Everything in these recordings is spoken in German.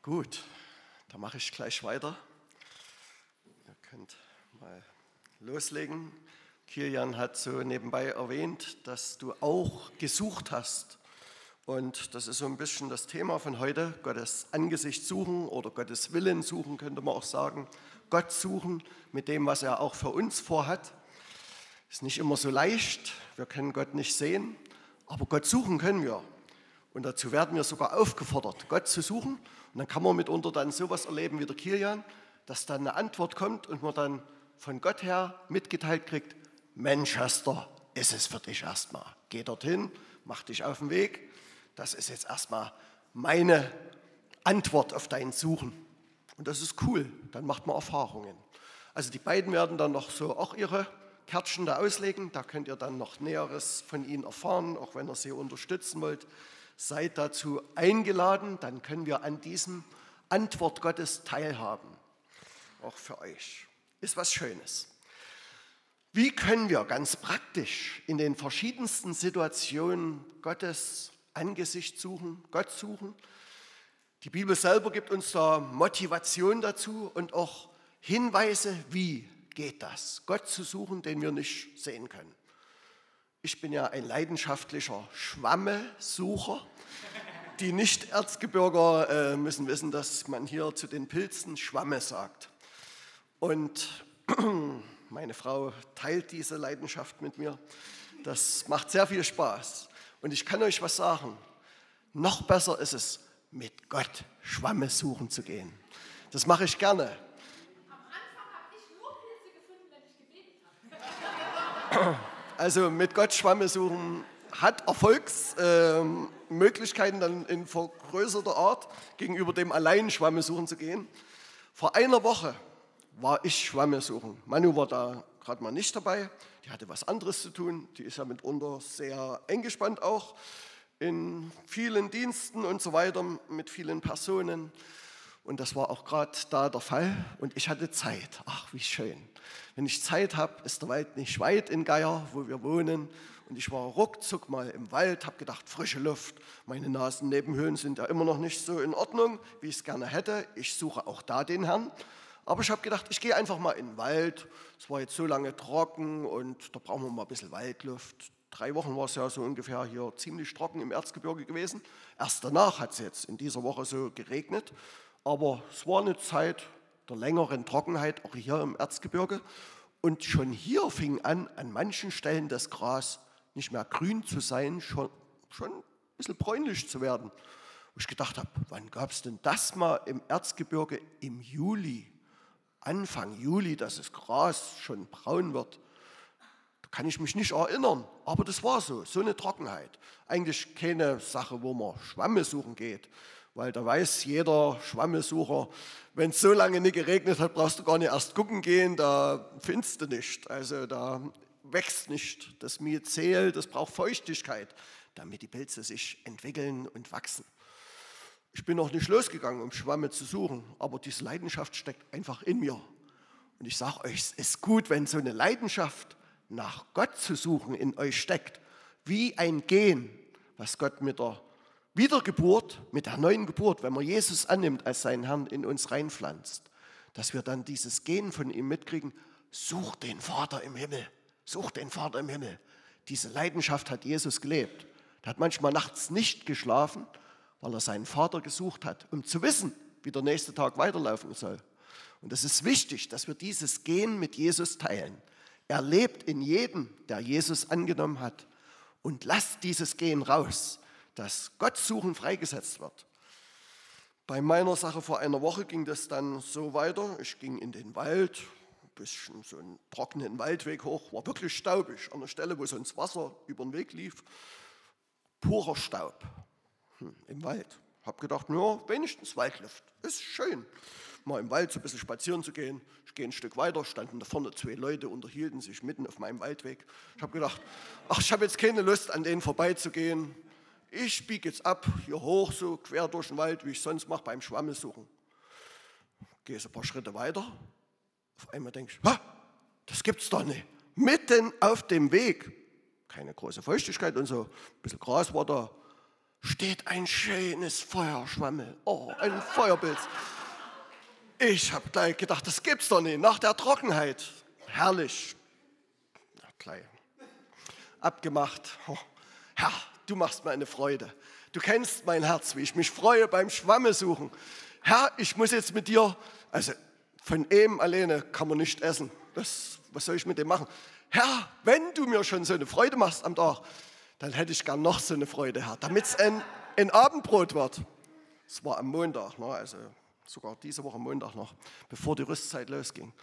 Gut, dann mache ich gleich weiter. Ihr könnt mal loslegen. Kilian hat so nebenbei erwähnt, dass du auch gesucht hast. Und das ist so ein bisschen das Thema von heute, Gottes Angesicht suchen oder Gottes Willen suchen, könnte man auch sagen. Gott suchen mit dem, was er auch für uns vorhat. Ist nicht immer so leicht, wir können Gott nicht sehen, aber Gott suchen können wir. Und dazu werden wir sogar aufgefordert, Gott zu suchen. Und dann kann man mitunter dann sowas erleben wie der Kilian, dass dann eine Antwort kommt und man dann von Gott her mitgeteilt kriegt, Manchester, ist es für dich erstmal. Geh dorthin, mach dich auf den Weg. Das ist jetzt erstmal meine Antwort auf dein Suchen. Und das ist cool, dann macht man Erfahrungen. Also die beiden werden dann noch so auch ihre Kärtchen da auslegen. Da könnt ihr dann noch Näheres von ihnen erfahren, auch wenn ihr sie unterstützen wollt. Seid dazu eingeladen, dann können wir an diesem Antwort Gottes teilhaben. Auch für euch. Ist was Schönes. Wie können wir ganz praktisch in den verschiedensten Situationen Gottes Angesicht suchen, Gott suchen? Die Bibel selber gibt uns da Motivation dazu und auch Hinweise, wie geht das, Gott zu suchen, den wir nicht sehen können. Ich bin ja ein leidenschaftlicher Schwammesucher. Die Nicht-Erzgebirger müssen wissen, dass man hier zu den Pilzen Schwamme sagt. Und meine Frau teilt diese Leidenschaft mit mir. Das macht sehr viel Spaß. Und ich kann euch was sagen. Noch besser ist es, mit Gott Schwamme suchen zu gehen. Das mache ich gerne. Am Anfang habe ich nur Pilze gefunden, wenn ich gebetet habe. Also mit Gott Schwamme suchen hat Erfolgsmöglichkeiten dann in vergrößerter Art, gegenüber dem allein Schwamme suchen zu gehen. Vor einer Woche war ich Schwamme suchen. Manu war da gerade mal nicht dabei, die hatte was anderes zu tun. Die ist ja mitunter sehr eingespannt auch in vielen Diensten und so weiter, mit vielen Personen. Und das war auch gerade da der Fall und ich hatte Zeit. Ach, wie schön. Wenn ich Zeit habe, ist der Wald nicht weit in Geier, wo wir wohnen. Und ich war ruckzuck mal im Wald, habe gedacht, frische Luft. Meine Nasennebenhöhlen sind ja immer noch nicht so in Ordnung, wie ich es gerne hätte. Ich suche auch da den Herrn. Aber ich habe gedacht, ich gehe einfach mal in den Wald. Es war jetzt so lange trocken und da brauchen wir mal ein bisschen Waldluft. 3 Wochen war es ja so ungefähr hier ziemlich trocken im Erzgebirge gewesen. Erst danach hat es jetzt in dieser Woche so geregnet. Aber es war eine Zeit der längeren Trockenheit, auch hier im Erzgebirge. Und schon hier fing an manchen Stellen das Gras nicht mehr grün zu sein, schon ein bisschen bräunlich zu werden. Wo ich gedacht habe, wann gab es denn das mal im Erzgebirge im Juli, Anfang Juli, dass das Gras schon braun wird? Da kann ich mich nicht erinnern, aber das war so eine Trockenheit. Eigentlich keine Sache, wo man Schwamme suchen geht. Weil da weiß jeder Schwammesucher, wenn es so lange nicht geregnet hat, brauchst du gar nicht erst gucken gehen, da findest du nicht. Also da wächst nicht. Das Myzel, das braucht Feuchtigkeit, damit die Pilze sich entwickeln und wachsen. Ich bin noch nicht losgegangen, um Schwamme zu suchen, aber diese Leidenschaft steckt einfach in mir. Und ich sage euch, es ist gut, wenn so eine Leidenschaft nach Gott zu suchen in euch steckt, wie ein Gen, was Gott mit der Wiedergeburt, mit der neuen Geburt, wenn man Jesus annimmt als seinen Herrn, in uns reinpflanzt, dass wir dann dieses Gen von ihm mitkriegen, such den Vater im Himmel, such den Vater im Himmel. Diese Leidenschaft hat Jesus gelebt. Er hat manchmal nachts nicht geschlafen, weil er seinen Vater gesucht hat, um zu wissen, wie der nächste Tag weiterlaufen soll. Und es ist wichtig, dass wir dieses Gen mit Jesus teilen. Er lebt in jedem, der Jesus angenommen hat. Und lasst dieses Gen raus, dass Gott suchen freigesetzt wird. Bei meiner Sache vor einer Woche ging das dann so weiter. Ich ging in den Wald, ein bisschen so einen trockenen Waldweg hoch, war wirklich staubig. An der Stelle, wo sonst Wasser über den Weg lief, purer Staub im Wald. Hab gedacht, ja, wenigstens Waldluft, ist schön. Mal im Wald so ein bisschen spazieren zu gehen. Ich gehe ein Stück weiter, standen da vorne 2 Leute, unterhielten sich mitten auf meinem Waldweg. Ich habe gedacht, ach, ich habe jetzt keine Lust, an denen vorbeizugehen. Ich biege jetzt ab, hier hoch, so quer durch den Wald, wie ich sonst mache beim Schwammesuchen. Gehe so ein paar Schritte weiter. Auf einmal denke ich, das gibt's doch nicht. Mitten auf dem Weg, keine große Feuchtigkeit und so, ein bisschen Gras war da. steht ein schönes Feuerschwammel. Oh, ein Feuerpilz. Ich habe gleich gedacht, das gibt's doch nicht. Nach der Trockenheit. Herrlich. Ja, gleich. Abgemacht. Oh, Herr, du machst mir eine Freude. Du kennst mein Herz, wie ich mich freue beim Schwamme suchen. Herr, ich muss jetzt mit dir, also von ihm alleine kann man nicht essen. Was soll ich mit dem machen? Herr, wenn du mir schon so eine Freude machst am Tag, dann hätte ich gern noch so eine Freude, Herr, damit es ein Abendbrot wird. Es war am Montag, ne, also sogar diese Woche Montag noch, bevor die Rüstzeit losging.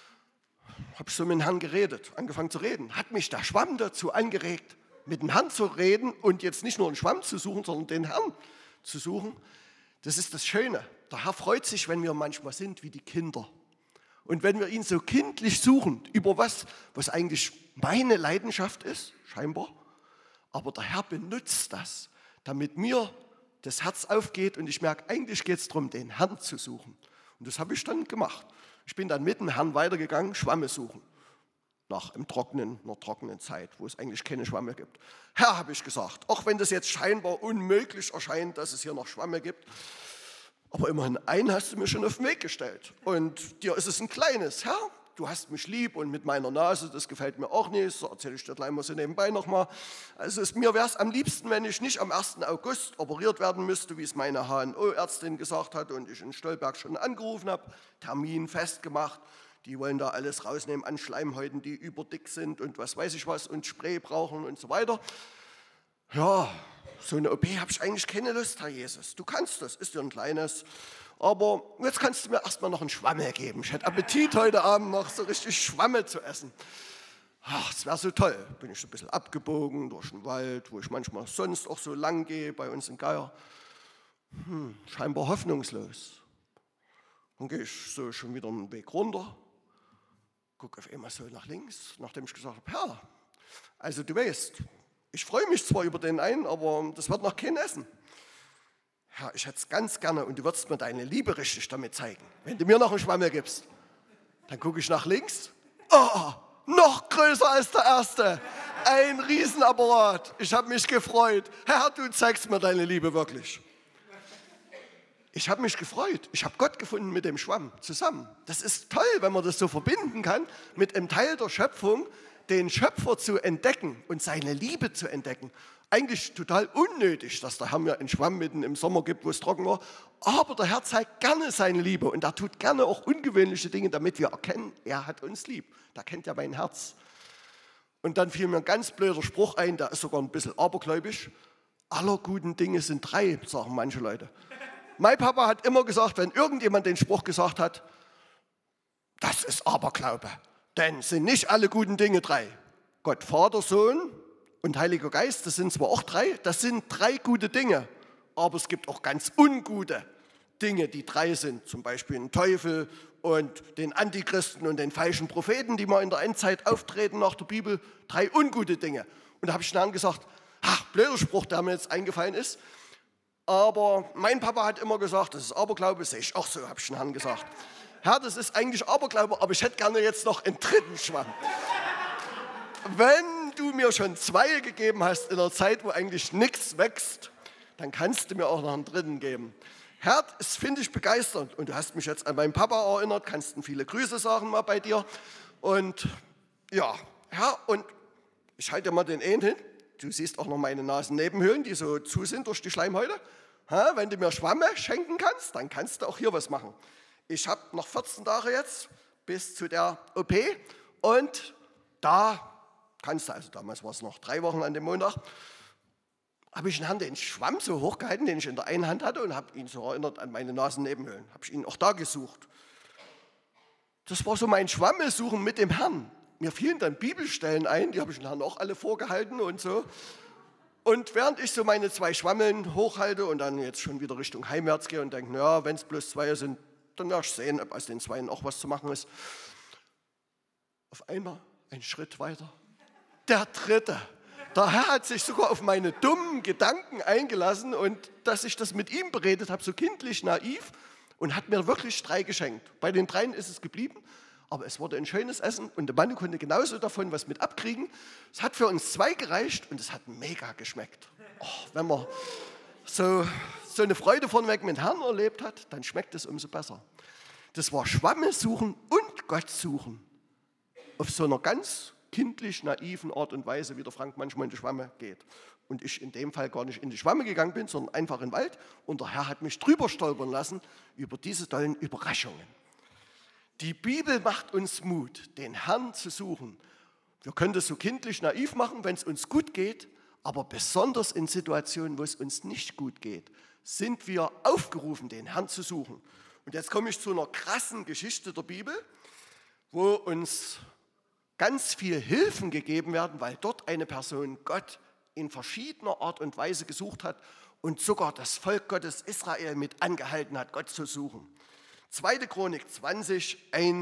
Habe ich so mit dem Herrn geredet, angefangen zu reden. Hat mich der Schwamm dazu angeregt, mit dem Herrn zu reden und jetzt nicht nur einen Schwamm zu suchen, sondern den Herrn zu suchen. Das ist das Schöne. Der Herr freut sich, wenn wir manchmal sind wie die Kinder. Und wenn wir ihn so kindlich suchen, über was eigentlich meine Leidenschaft ist, scheinbar, aber der Herr benutzt das, damit mir das Herz aufgeht und ich merke, eigentlich geht es darum, den Herrn zu suchen. Und das habe ich dann gemacht. Ich bin dann mit dem Herrn weitergegangen, Schwamme suchen. Nach einer trockenen Zeit, wo es eigentlich keine Schwamme gibt. Herr, habe ich gesagt, auch wenn das jetzt scheinbar unmöglich erscheint, dass es hier noch Schwamme gibt, aber immerhin einen hast du mir schon auf den Weg gestellt. Und dir ist es ein kleines. Herr, du hast mich lieb und mit meiner Nase, das gefällt mir auch nicht. So erzähle ich dir gleich mal so nebenbei nochmal. Also mir wäre es am liebsten, wenn ich nicht am 1. August operiert werden müsste, wie es meine HNO-Ärztin gesagt hat und ich in Stolberg schon angerufen habe, Termin festgemacht. Die wollen da alles rausnehmen an Schleimhäuten, die überdick sind und was weiß ich was und Spray brauchen und so weiter. Ja, so eine OP habe ich eigentlich keine Lust, Herr Jesus. Du kannst das, ist ja ein kleines. Aber jetzt kannst du mir erstmal noch einen Schwammel geben. Ich hätte Appetit heute Abend noch so richtig Schwammel zu essen. Ach, das wäre so toll. Bin ich so ein bisschen abgebogen durch den Wald, wo ich manchmal sonst auch so lang gehe bei uns in Geier. Scheinbar hoffnungslos. Dann gehe ich so schon wieder einen Weg runter. Gucke auf einmal so nach links, nachdem ich gesagt habe, Herr, also du weißt, ich freue mich zwar über den einen, aber das wird noch kein Essen. Herr, ich hätte es ganz gerne und du würdest mir deine Liebe richtig damit zeigen. Wenn du mir noch einen Schwammel gibst, dann gucke ich nach links. Oh, noch größer als der erste. Ein Riesenapparat. Ich habe mich gefreut. Herr, du zeigst mir deine Liebe wirklich. Ich habe mich gefreut. Ich habe Gott gefunden mit dem Schwamm zusammen. Das ist toll, wenn man das so verbinden kann, mit einem Teil der Schöpfung, den Schöpfer zu entdecken und seine Liebe zu entdecken. Eigentlich total unnötig, dass der Herr mir einen Schwamm mitten im Sommer gibt, wo es trocken war. Aber der Herr zeigt gerne seine Liebe und er tut gerne auch ungewöhnliche Dinge, damit wir erkennen, er hat uns lieb. Der kennt ja mein Herz. Und dann fiel mir ein ganz blöder Spruch ein, der ist sogar ein bisschen abergläubisch. Aller guten Dinge sind 3, sagen manche Leute. Mein Papa hat immer gesagt, wenn irgendjemand den Spruch gesagt hat, das ist Aberglaube, denn sind nicht alle guten Dinge 3. Gott, Vater, Sohn und Heiliger Geist, das sind zwar auch 3, das sind 3 gute Dinge, aber es gibt auch ganz ungute Dinge, die 3 sind, zum Beispiel den Teufel und den Antichristen und den falschen Propheten, die mal in der Endzeit auftreten nach der Bibel, 3 ungute Dinge. Und da habe ich dann gesagt, ach, blöder Spruch, der mir jetzt eingefallen ist, aber mein Papa hat immer gesagt, das ist Aberglaube, sehe ich auch so, habe ich den Herrn gesagt. Herr, das ist eigentlich Aberglaube, aber ich hätte gerne jetzt noch einen 3. Schwamm. Wenn du mir schon 2 gegeben hast in einer Zeit, wo eigentlich nichts wächst, dann kannst du mir auch noch einen 3. geben. Herr, das finde ich begeisternd. Und du hast mich jetzt an meinen Papa erinnert, kannst ihm viele Grüße sagen mal bei dir. Und ja, Herr, und ich halte dir mal den einen hin. Du siehst auch noch meine Nasennebenhöhlen, die so zu sind durch die Schleimhäute. Wenn du mir Schwamme schenken kannst, dann kannst du auch hier was machen. Ich habe noch 14 Tage jetzt bis zu der OP und da kannst du, also damals war es noch 3 Wochen an dem Montag, habe ich den Herrn den Schwamm so hochgehalten, den ich in der einen Hand hatte und habe ihn so erinnert an meine Nasennebenhöhlen. Habe ich ihn auch da gesucht. Das war so mein Schwammelsuchen mit dem Herrn. Mir fielen dann Bibelstellen ein, die habe ich den Herrn auch alle vorgehalten und so. Und während ich so meine 2 Schwammeln hochhalte und dann jetzt schon wieder Richtung heimwärts gehe und denke, naja, wenn es bloß 2 sind, dann werde ich sehen, ob aus den 2 auch was zu machen ist. Auf einmal ein Schritt weiter. Der 3. Der Herr hat sich sogar auf meine dummen Gedanken eingelassen und dass ich das mit ihm beredet habe, so kindlich, naiv, und hat mir wirklich 3 geschenkt. Bei den 3 ist es geblieben. Aber es wurde ein schönes Essen und der Mann konnte genauso davon was mit abkriegen. Es hat für uns 2 gereicht und es hat mega geschmeckt. Oh, so eine Freude vorneweg mit Herrn erlebt hat, dann schmeckt es umso besser. Das war Schwamme suchen und Gott suchen. Auf so einer ganz kindlich naiven Art und Weise, wie der Frank manchmal in die Schwamme geht. Und ich in dem Fall gar nicht in die Schwamme gegangen bin, sondern einfach in den Wald. Und der Herr hat mich drüber stolpern lassen über diese tollen Überraschungen. Die Bibel macht uns Mut, den Herrn zu suchen. Wir können das so kindlich naiv machen, wenn es uns gut geht, aber besonders in Situationen, wo es uns nicht gut geht, sind wir aufgerufen, den Herrn zu suchen. Und jetzt komme ich zu einer krassen Geschichte der Bibel, wo uns ganz viel Hilfen gegeben werden, weil dort eine Person Gott in verschiedener Art und Weise gesucht hat und sogar das Volk Gottes Israel mit angehalten hat, Gott zu suchen. 2. Chronik 20,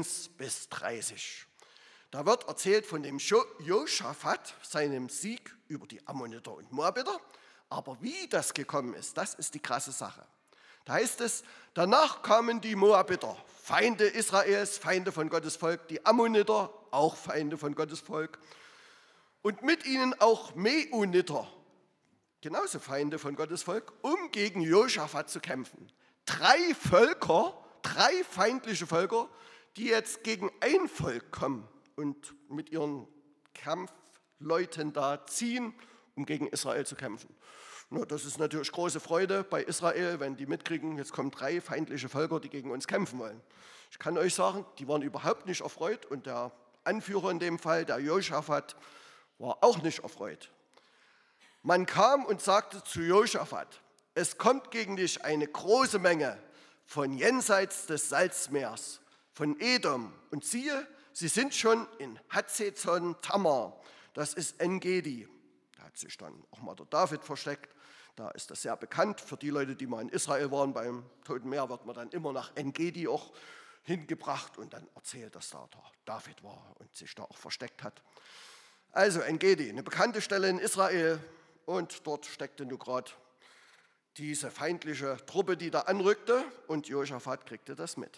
1-30. Da wird erzählt von dem Josaphat, seinem Sieg über die Ammoniter und Moabiter. Aber wie das gekommen ist, das ist die krasse Sache. Da heißt es, danach kamen die Moabiter, Feinde Israels, Feinde von Gottes Volk, die Ammoniter, auch Feinde von Gottes Volk. Und mit ihnen auch Meuniter, genauso Feinde von Gottes Volk, um gegen Josaphat zu kämpfen. 3 Völker, 3 feindliche Völker, die jetzt gegen ein Volk kommen und mit ihren Kampfleuten da ziehen, um gegen Israel zu kämpfen. Na, das ist natürlich große Freude bei Israel, wenn die mitkriegen, jetzt kommen 3 feindliche Völker, die gegen uns kämpfen wollen. Ich kann euch sagen, die waren überhaupt nicht erfreut und der Anführer in dem Fall, der Josaphat, war auch nicht erfreut. Man kam und sagte zu Josaphat, es kommt gegen dich eine große Menge von jenseits des Salzmeers, von Edom. Und siehe, sie sind schon in Hatzezon Tamar, das ist En-Gedi. Da hat sich dann auch mal der David versteckt. Da ist das sehr bekannt. Für die Leute, die mal in Israel waren, beim Toten Meer, wird man dann immer nach En-Gedi auch hingebracht und dann erzählt, dass da der David war und sich da auch versteckt hat. Also En-Gedi, eine bekannte Stelle in Israel, und dort steckte nun gerade diese feindliche Truppe, die da anrückte, und Josaphat kriegte das mit.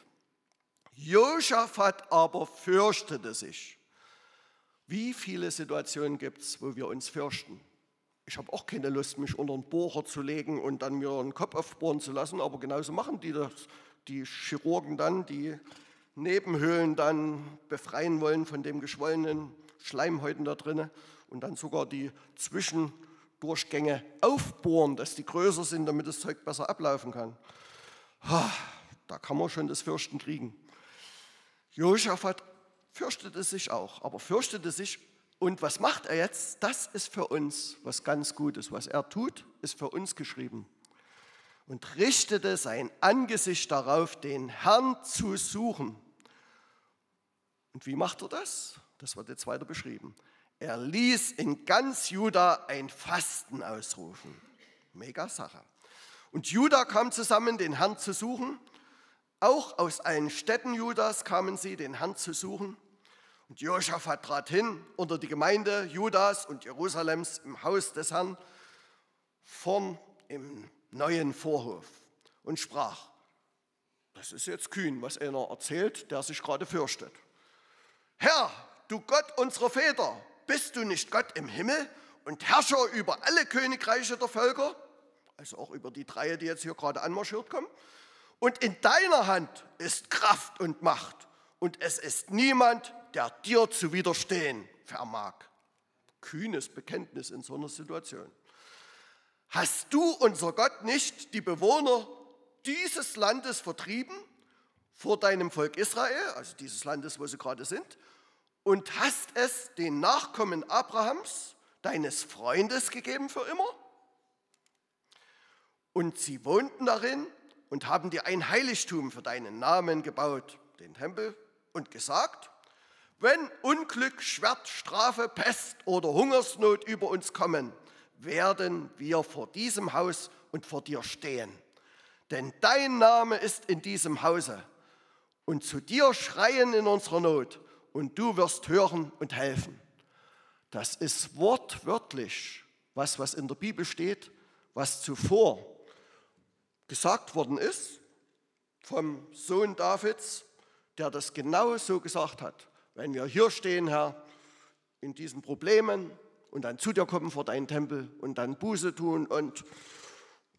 Josaphat aber fürchtete sich. Wie viele Situationen gibt es, wo wir uns fürchten? Ich habe auch keine Lust, mich unter einen Bohrer zu legen und dann mir einen Kopf aufbohren zu lassen, aber genauso machen die das. Die Chirurgen dann, die Nebenhöhlen dann befreien wollen von dem geschwollenen Schleimhäuten da drin und dann sogar die Zwischendurchgänge aufbohren, dass die größer sind, damit das Zeug besser ablaufen kann. Da kann man schon das Fürchten kriegen. Josaphat fürchtete sich auch, aber fürchtete sich, und was macht er jetzt? Das ist für uns was ganz Gutes. Was er tut, ist für uns geschrieben. Und richtete sein Angesicht darauf, den Herrn zu suchen. Und wie macht er das? Das wird jetzt weiter beschrieben. Er ließ in ganz Juda ein Fasten ausrufen. Mega Sache. Und Juda kam zusammen, den Herrn zu suchen. Auch aus allen Städten Judas kamen sie, den Herrn zu suchen. Und Josaphat trat hin unter die Gemeinde Judas und Jerusalems im Haus des Herrn, vorn im neuen Vorhof, und sprach, das ist jetzt kühn, was einer erzählt, der sich gerade fürchtet. Herr, du Gott unserer Väter, bist du nicht Gott im Himmel und Herrscher über alle Königreiche der Völker? Also auch über die 3, die jetzt hier gerade anmarschiert kommen. Und in deiner Hand ist Kraft und Macht, und es ist niemand, der dir zu widerstehen vermag. Kühnes Bekenntnis in so einer Situation. Hast du, unser Gott, nicht die Bewohner dieses Landes vertrieben vor deinem Volk Israel, also dieses Landes, wo sie gerade sind, und hast es den Nachkommen Abrahams, deines Freundes, gegeben für immer? Und sie wohnten darin und haben dir ein Heiligtum für deinen Namen gebaut, den Tempel, und gesagt, wenn Unglück, Schwert, Strafe, Pest oder Hungersnot über uns kommen, werden wir vor diesem Haus und vor dir stehen. Denn dein Name ist in diesem Hause. Und zu dir schreien in unserer Not, und du wirst hören und helfen. Das ist wortwörtlich was in der Bibel steht, was zuvor gesagt worden ist vom Sohn Davids, der das genau so gesagt hat. Wenn wir hier stehen, Herr, in diesen Problemen, und dann zu dir kommen vor deinen Tempel und dann Buße tun und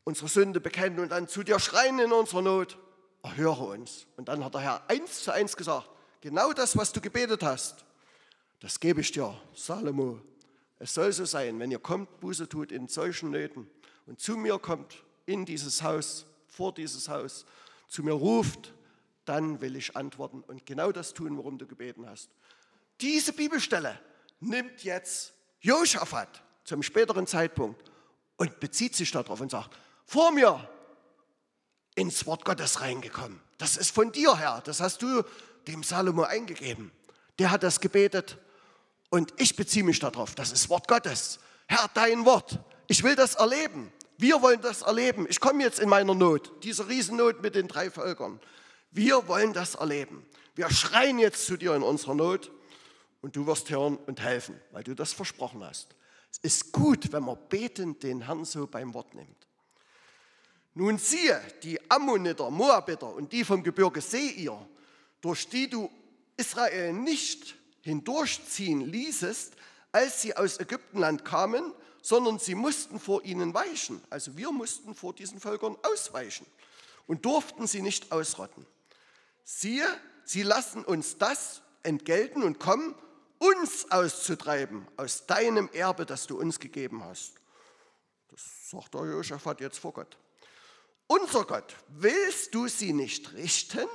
unsere Sünde bekennen und dann zu dir schreien in unserer Not, erhöre uns. Und dann hat der Herr 1:1 gesagt, genau das, was du gebetet hast, das gebe ich dir, Salomo. Es soll so sein, wenn ihr kommt, Buße tut in solchen Nöten und zu mir kommt, in dieses Haus, vor dieses Haus, zu mir ruft, dann will ich antworten und genau das tun, worum du gebeten hast. Diese Bibelstelle nimmt jetzt Josaphat zum späteren Zeitpunkt und bezieht sich darauf und sagt, vor mir ins Wort Gottes reingekommen. Das ist von dir, Herr, das hast du dem Salomo eingegeben. Der hat das gebetet und ich beziehe mich darauf, das ist Wort Gottes. Herr, dein Wort, ich will das erleben. Wir wollen das erleben. Ich komme jetzt in meiner Not, diese Riesennot mit den 3 Völkern. Wir wollen das erleben. Wir schreien jetzt zu dir in unserer Not und du wirst hören und helfen, weil du das versprochen hast. Es ist gut, wenn man betend den Herrn so beim Wort nimmt. Nun siehe, die Ammoniter, Moabiter und die vom Gebirge Seir, durch die du Israel nicht hindurchziehen ließest, als sie aus Ägyptenland kamen, sondern sie mussten vor ihnen weichen. Also wir mussten vor diesen Völkern ausweichen und durften sie nicht ausrotten. Siehe, sie lassen uns das entgelten und kommen, uns auszutreiben aus deinem Erbe, das du uns gegeben hast. Das sagt der Josaphat jetzt vor Gott. Unser Gott, willst du sie nicht richten?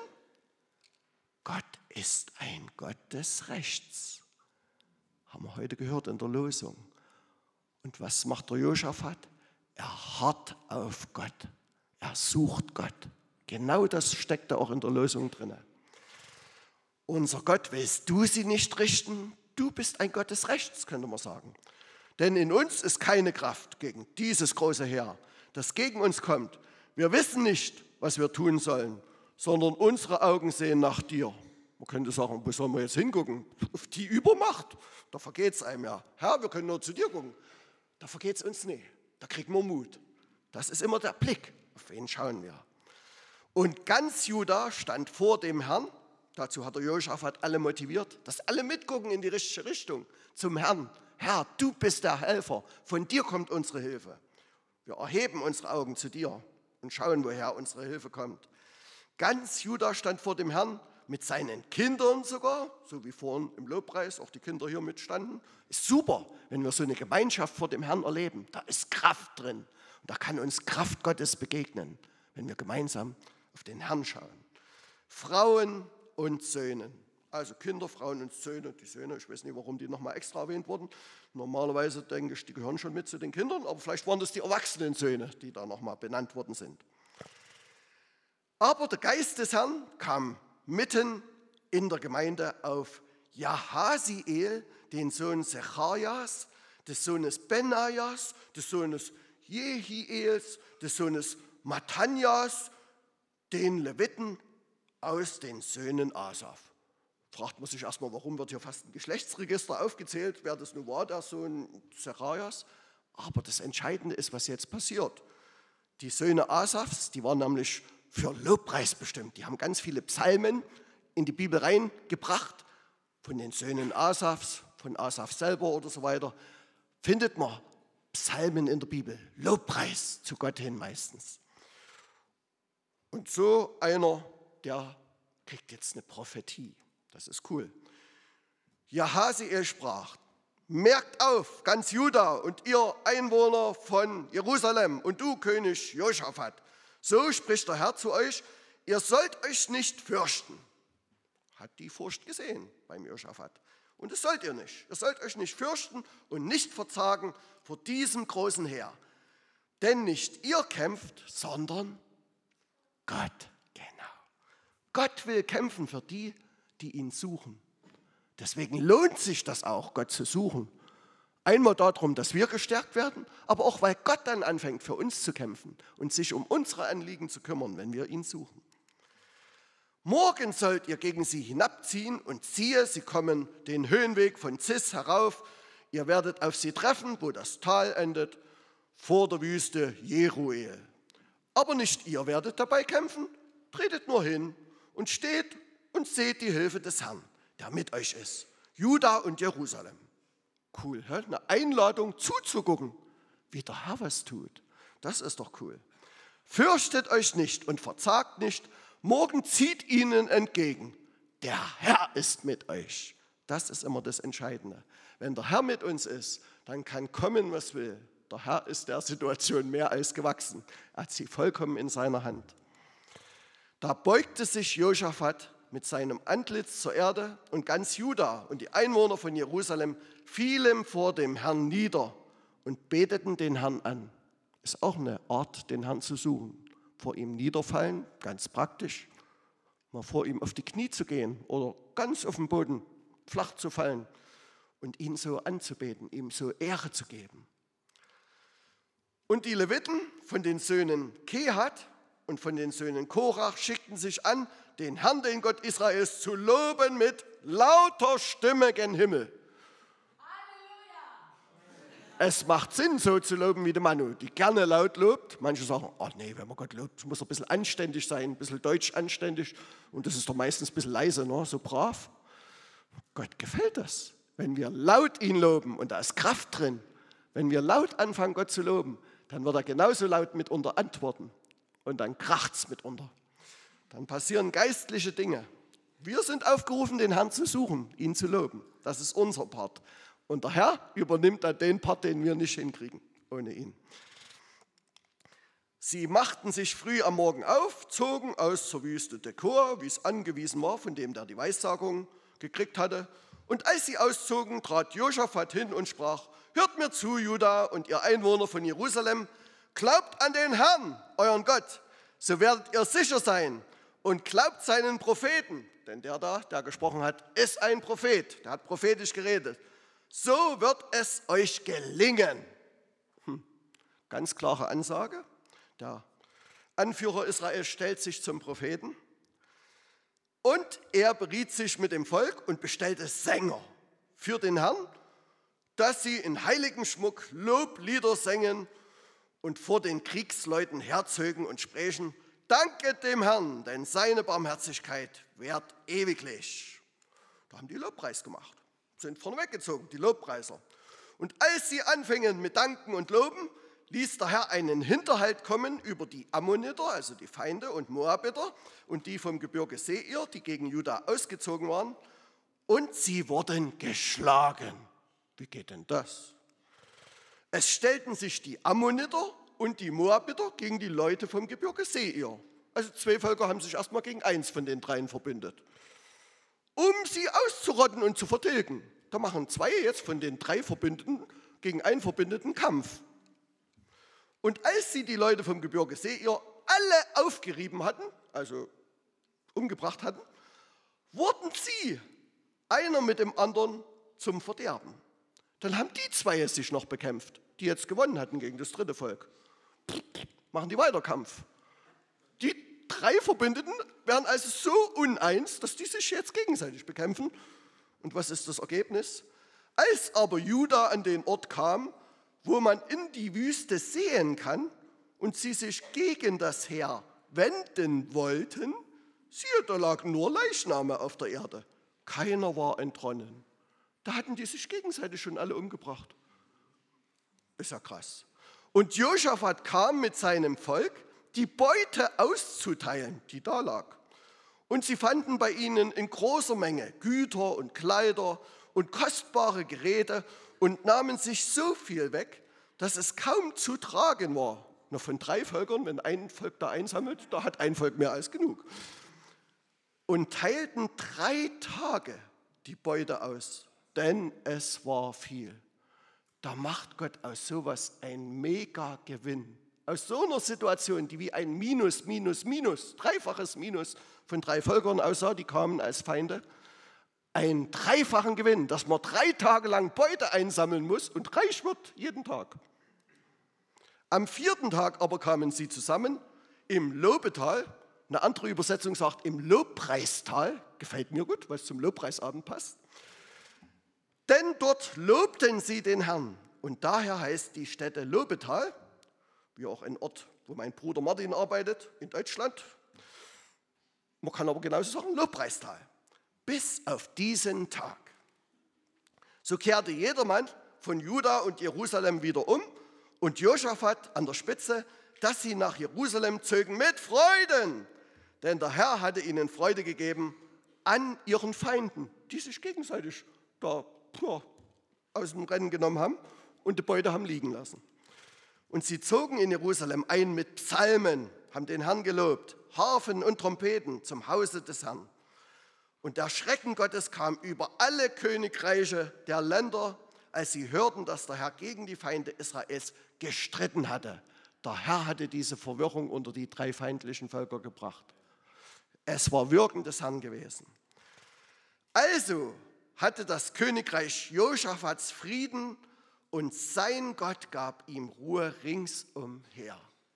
Gott ist ein Gott des Rechts. Haben wir heute gehört in der Losung. Und was macht der Josaphat? Er harrt auf Gott. Er sucht Gott. Genau das steckt da auch in der Losung drin. Unser Gott, willst du sie nicht richten? Du bist ein Gott des Rechts, könnte man sagen. Denn in uns ist keine Kraft gegen dieses große Heer, das gegen uns kommt. Wir wissen nicht, was wir tun sollen, sondern unsere Augen sehen nach dir. Man könnte sagen, wo sollen wir jetzt hingucken? Auf die Übermacht. Da vergeht es einem ja. Herr, wir können nur zu dir gucken. Da vergeht es uns nicht. Da kriegen wir Mut. Das ist immer der Blick. Auf wen schauen wir? Und ganz Juda stand vor dem Herrn. Dazu hat der Josaphat alle motiviert, dass alle mitgucken in die richtige Richtung zum Herrn. Herr, du bist der Helfer. Von dir kommt unsere Hilfe. Wir erheben unsere Augen zu dir und schauen, woher unsere Hilfe kommt. Ganz Juda stand vor dem Herrn, mit seinen Kindern sogar, so wie vorhin im Lobpreis auch die Kinder hier mitstanden. Ist super, wenn wir so eine Gemeinschaft vor dem Herrn erleben. Da ist Kraft drin. Und da kann uns Kraft Gottes begegnen, wenn wir gemeinsam auf den Herrn schauen. Frauen und Söhne. Also Kinder, Frauen und Söhne. Die Söhne, ich weiß nicht, warum die nochmal extra erwähnt wurden. Normalerweise denke ich, die gehören schon mit zu den Kindern, aber vielleicht waren das die erwachsenen Söhne, die da nochmal benannt worden sind. Aber der Geist des Herrn kam mitten in der Gemeinde auf Jahasiel, den Sohn Zecharias, des Sohnes Benajas, des Sohnes Jehiels, des Sohnes Mattanjas, den Leviten aus den Söhnen Asaf. Fragt man sich erstmal, warum wird hier fast ein Geschlechtsregister aufgezählt, wer das nun war, der Sohn Zecharias. Aber das Entscheidende ist, was jetzt passiert. Die Söhne Asafs, die waren nämlich für Lobpreis bestimmt. Die haben ganz viele Psalmen in die Bibel reingebracht, von den Söhnen Asafs, von Asaf selber oder so weiter. Findet man Psalmen in der Bibel, Lobpreis zu Gott hin meistens. Und so einer, der kriegt jetzt eine Prophetie. Das ist cool. Jahasiel sprach, merkt auf, ganz Juda und ihr Einwohner von Jerusalem und du König Josaphat. So spricht der Herr zu euch, ihr sollt euch nicht fürchten. Hat die Furcht gesehen beim Josaphat. Und das sollt ihr nicht. Ihr sollt euch nicht fürchten und nicht verzagen vor diesem großen Heer. Denn nicht ihr kämpft, sondern Gott. Genau. Gott will kämpfen für die, die ihn suchen. Deswegen lohnt sich das auch, Gott zu suchen. Einmal darum, dass wir gestärkt werden, aber auch, weil Gott dann anfängt, für uns zu kämpfen und sich um unsere Anliegen zu kümmern, wenn wir ihn suchen. Morgen sollt ihr gegen sie hinabziehen und siehe, sie kommen den Höhenweg von Zis herauf. Ihr werdet auf sie treffen, wo das Tal endet, vor der Wüste Jeruel. Aber nicht ihr werdet dabei kämpfen, tretet nur hin und steht und seht die Hilfe des Herrn, der mit euch ist, Juda und Jerusalem. Cool, eine Einladung zuzugucken, wie der Herr was tut. Das ist doch cool. Fürchtet euch nicht und verzagt nicht, morgen zieht ihnen entgegen. Der Herr ist mit euch. Das ist immer das Entscheidende. Wenn der Herr mit uns ist, dann kann kommen, was will. Der Herr ist der Situation mehr als gewachsen. Er hat sie vollkommen in seiner Hand. Da beugte sich Josaphat mit seinem Antlitz zur Erde und ganz Juda und die Einwohner von Jerusalem fielen vor dem Herrn nieder und beteten den Herrn an. Ist auch eine Art, den Herrn zu suchen. Vor ihm niederfallen, ganz praktisch. Mal vor ihm auf die Knie zu gehen oder ganz auf den Boden flach zu fallen und ihn so anzubeten, ihm so Ehre zu geben. Und die Leviten von den Söhnen Kehat und von den Söhnen Korach schickten sich an, den Herrn, den Gott Israels, zu loben mit lauter Stimme gen Himmel. Es macht Sinn, so zu loben wie der Manu, die gerne laut lobt. Manche sagen, ach nee, wenn man Gott lobt, muss er ein bisschen anständig sein, ein bisschen deutsch anständig. Und das ist doch meistens ein bisschen leise, ne? So brav. Gott gefällt das, wenn wir laut ihn loben und da ist Kraft drin. Wenn wir laut anfangen, Gott zu loben, dann wird er genauso laut mitunter antworten. Und dann kracht's mitunter. Dann passieren geistliche Dinge. Wir sind aufgerufen, den Herrn zu suchen, ihn zu loben. Das ist unser Part. Und der Herr übernimmt dann den Part, den wir nicht hinkriegen, ohne ihn. Sie machten sich früh am Morgen auf, zogen aus zur Wüste Tekor, wie es angewiesen war, von dem der die Weissagung gekriegt hatte. Und als sie auszogen, trat Josaphat hin und sprach, hört mir zu, Juda und ihr Einwohner von Jerusalem, glaubt an den Herrn, euren Gott, so werdet ihr sicher sein und glaubt seinen Propheten, denn der gesprochen hat, ist ein Prophet, der hat prophetisch geredet. So wird es euch gelingen. Ganz klare Ansage. Der Anführer Israel stellt sich zum Propheten und er beriet sich mit dem Volk und bestellte Sänger für den Herrn, dass sie in heiligem Schmuck Loblieder sängen und vor den Kriegsleuten herzögen und sprechen, danket dem Herrn, denn seine Barmherzigkeit währt ewiglich. Da haben die Lobpreis gemacht. Sind vorne weggezogen, die Lobpreiser. Und als sie anfingen mit Danken und Loben, ließ der Herr einen Hinterhalt kommen über die Ammoniter, also die Feinde und Moabiter und die vom Gebirge Seir, die gegen Juda ausgezogen waren, und sie wurden geschlagen. Wie geht denn das? Es stellten sich die Ammoniter und die Moabiter gegen die Leute vom Gebirge Seir. Also 2 Völker haben sich erstmal gegen eins von den 3 verbündet, um sie auszurotten und zu vertilgen. Da machen 2 jetzt von den 3 Verbündeten gegen einen Verbündeten Kampf. Und als sie die Leute vom Gebirge Seir alle aufgerieben hatten, also umgebracht hatten, wurden sie, einer mit dem anderen, zum Verderben. Dann haben die 2 sich noch bekämpft, die jetzt gewonnen hatten gegen das 3. Volk. Machen die weiter Kampf. Die 3 Verbündeten werden also so uneins, dass die sich jetzt gegenseitig bekämpfen. Und was ist das Ergebnis? Als aber Juda an den Ort kam, wo man in die Wüste sehen kann und sie sich gegen das Heer wenden wollten, siehe, da lagen nur Leichname auf der Erde. Keiner war entronnen. Da hatten die sich gegenseitig schon alle umgebracht. Ist ja krass. Und Josaphat kam mit seinem Volk, die Beute auszuteilen, die da lag. Und sie fanden bei ihnen in großer Menge Güter und Kleider und kostbare Geräte und nahmen sich so viel weg, dass es kaum zu tragen war. Nur von 3 Völkern, wenn ein Volk da einsammelt, da hat ein Volk mehr als genug. Und teilten 3 Tage die Beute aus, denn es war viel. Da macht Gott aus sowas ein Mega-Gewinn. Aus so einer Situation, die wie ein Minus, Minus, Minus, 3-faches Minus von 3 Völkern aussah, die kamen als Feinde, einen 3-fachen Gewinn, dass man 3 Tage lang Beute einsammeln muss und reich wird jeden Tag. Am 4. Tag aber kamen sie zusammen im Lobetal, eine andere Übersetzung sagt im Lobpreistal, gefällt mir gut, was zum Lobpreisabend passt. Denn dort lobten sie den Herrn und daher heißt die Stätte Lobetal, wie auch ein Ort, wo mein Bruder Martin arbeitet, in Deutschland. Man kann aber genauso sagen Lobpreistal. Bis auf diesen Tag. So kehrte jedermann von Juda und Jerusalem wieder um und Josaphat an der Spitze dass sie nach Jerusalem zögen mit Freuden. Denn der Herr hatte ihnen Freude gegeben an ihren Feinden, die sich gegenseitig da aus dem Rennen genommen haben und die Beute haben liegen lassen. Und sie zogen in Jerusalem ein mit Psalmen, haben den Herrn gelobt, Harfen und Trompeten zum Hause des Herrn. Und der Schrecken Gottes kam über alle Königreiche der Länder, als sie hörten, dass der Herr gegen die Feinde Israels gestritten hatte. Der Herr hatte diese Verwirrung unter die 3 feindlichen Völker gebracht. Es war Wirken des Herrn gewesen. Also hatte das Königreich Josaphats Frieden und sein Gott gab ihm Ruhe ringsumher.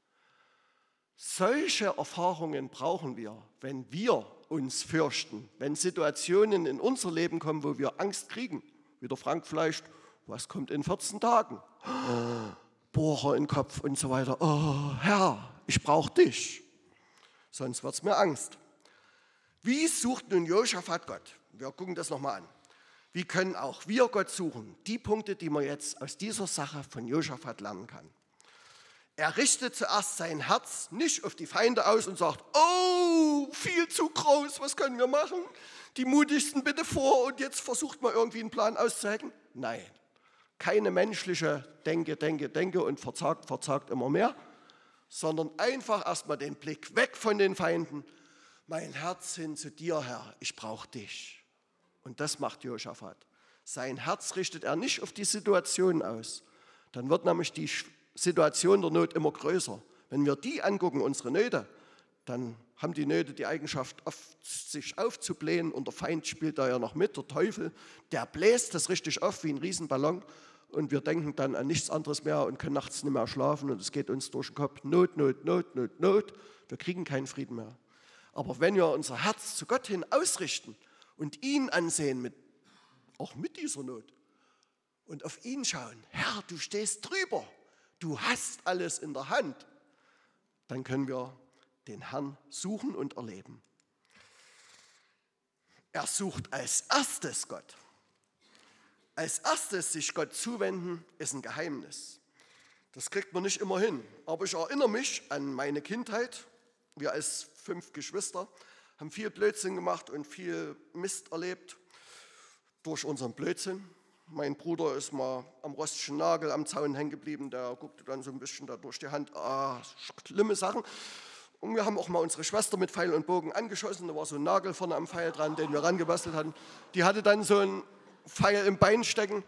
Solche Erfahrungen brauchen wir, wenn wir uns fürchten, wenn Situationen in unser Leben kommen, wo wir Angst kriegen. Wie der Frank vielleicht, was kommt in 14 Tagen? Bohrer im Kopf und so weiter. Oh, Herr, ich brauche dich. Sonst wird es mir Angst. Wie sucht nun Josaphat Gott? Wir gucken das nochmal an. Wie können auch wir Gott suchen? Die Punkte, die man jetzt aus dieser Sache von Josaphat lernen kann. Er richtet zuerst sein Herz nicht auf die Feinde aus und sagt, oh, viel zu groß, was können wir machen? Die Mutigsten bitte vor und jetzt versucht man irgendwie einen Plan auszuhacken. Nein, keine menschliche Denke und verzagt immer mehr, sondern einfach erstmal den Blick weg von den Feinden. Mein Herz hin zu dir, Herr, ich brauche dich. Und das macht Josaphat. Sein Herz richtet er nicht auf die Situation aus. Dann wird nämlich die Situation der Not immer größer. Wenn wir die angucken, unsere Nöte, dann haben die Nöte die Eigenschaft, sich aufzublähen und der Feind spielt da ja noch mit, der Teufel, der bläst das richtig auf wie ein Riesenballon und wir denken dann an nichts anderes mehr und können nachts nicht mehr schlafen und es geht uns durch den Kopf, Not, Not, Not, Not, Not, wir kriegen keinen Frieden mehr. Aber wenn wir unser Herz zu Gott hin ausrichten und ihn ansehen, auch mit dieser Not und auf ihn schauen, Herr, du stehst drüber, du hast alles in der Hand, dann können wir den Herrn suchen und erleben. Er sucht als erstes Gott. Als erstes sich Gott zuwenden, ist ein Geheimnis. Das kriegt man nicht immer hin. Aber ich erinnere mich an meine Kindheit. Wir als 5 Geschwister haben viel Blödsinn gemacht und viel Mist erlebt durch unseren Blödsinn. Mein Bruder ist mal am rostischen Nagel am Zaun hängen geblieben, der guckte dann so ein bisschen da durch die Hand. Schlimme Sachen. Und wir haben auch mal unsere Schwester mit Pfeil und Bogen angeschossen. Da war so ein Nagel vorne am Pfeil dran, den wir rangebastelt hatten. Die hatte dann so einen Pfeil im Bein stecken.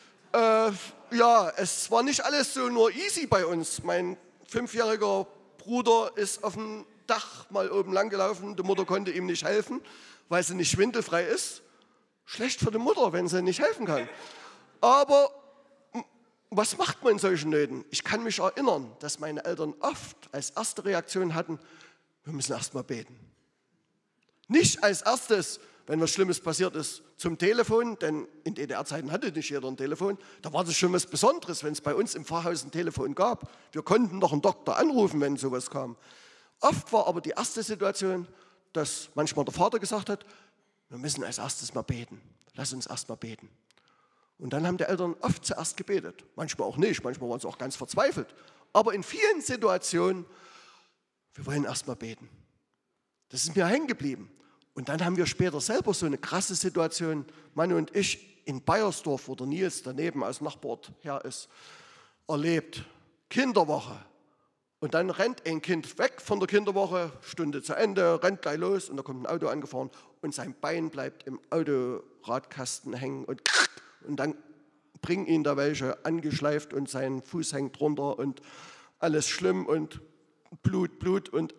Es war nicht alles so nur easy bei uns. Mein 5-jähriger Bruder ist auf dem Dach mal oben lang gelaufen. Die Mutter konnte ihm nicht helfen, weil sie nicht schwindelfrei ist. Schlecht für die Mutter, wenn sie nicht helfen kann. Aber was macht man in solchen Nöten? Ich kann mich erinnern, dass meine Eltern oft als erste Reaktion hatten, wir müssen erst mal beten. Nicht als erstes, wenn was Schlimmes passiert ist, zum Telefon, denn in DDR-Zeiten hatte nicht jeder ein Telefon. Da war das schon was Besonderes, wenn es bei uns im Pfarrhaus ein Telefon gab. Wir konnten noch einen Doktor anrufen, wenn sowas kam. Oft war aber die erste Situation, dass manchmal der Vater gesagt hat, wir müssen als erstes mal beten. Lass uns erst mal beten. Und dann haben die Eltern oft zuerst gebetet. Manchmal auch nicht, manchmal waren sie auch ganz verzweifelt. Aber in vielen Situationen, wir wollen erst mal beten. Das ist mir hängen geblieben. Und dann haben wir später selber so eine krasse Situation, Mann und ich, in Baiersdorf, wo der Nils daneben als Nachbarort her ist, erlebt. Kinderwoche. Und dann rennt ein Kind weg von der Kinderwoche, Stunde zu Ende, rennt gleich los und da kommt ein Auto angefahren und sein Bein bleibt im Autoradkasten hängen und dann bringen ihn da welche angeschleift und sein Fuß hängt drunter und alles schlimm und Blut und